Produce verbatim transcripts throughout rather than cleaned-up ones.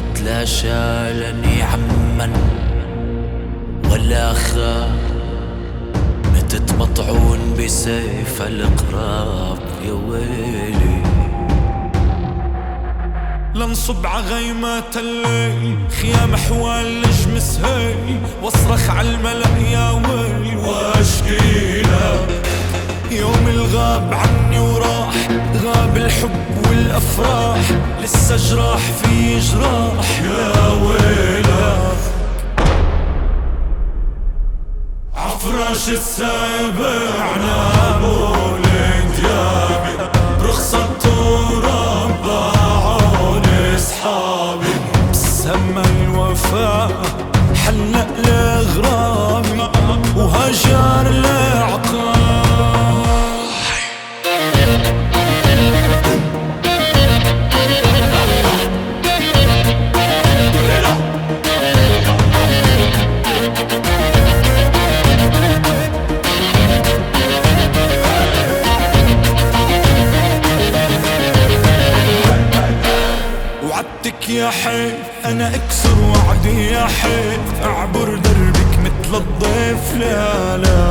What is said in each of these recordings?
لا شالني عمن ولا خا، متت مطعون بسيف القراب يا ويلي. لنصب عغيمات الليل خيام حوال لجمس هي، واصرخ عالملأ يا ويلي واشكي لك. يوم الغاب عني وراح، غاب الحب والافراح، لسه جراح في جراح يا ويلك. عفراش السابع ناموا لديابي، برخصة تراب باعون اصحابي. بسما الوفاء حلق لغرامي، وهجر العقاب. وعدتك يا حيف انا اكسر وعدي يا حيف، اعبر دربك مثل الضيف. لا لا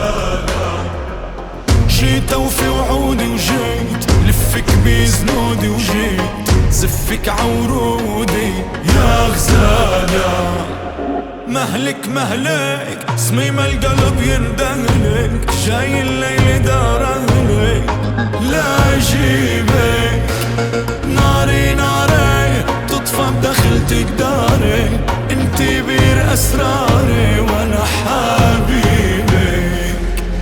جيت اوفي وعودي وجيت لفك بزنودي، وجيت زفك عورودي يا غزالة. مهلك مهلك صميم القلب يندهلك، جاي الليل دار اهلك لا يجيبك. ناري ناري تطفى بدخلتك داري، انتي بير اسراري وانا حبيبك.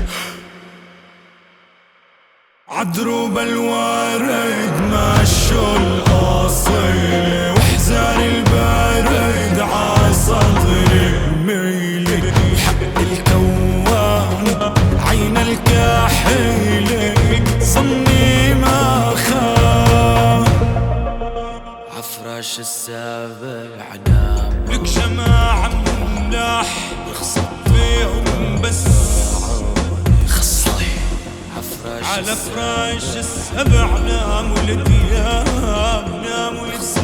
عدروب الوارد مشوا الاصيل، وحزار البارد عصدري ميلي. حق الكوان عين الكحيل، ظني ما خان. عفراش السابع نام لك جماعة ملاح يخصب فيهم بس، خصلي عفراش على فراش السبع ناموا الدياب، ناموا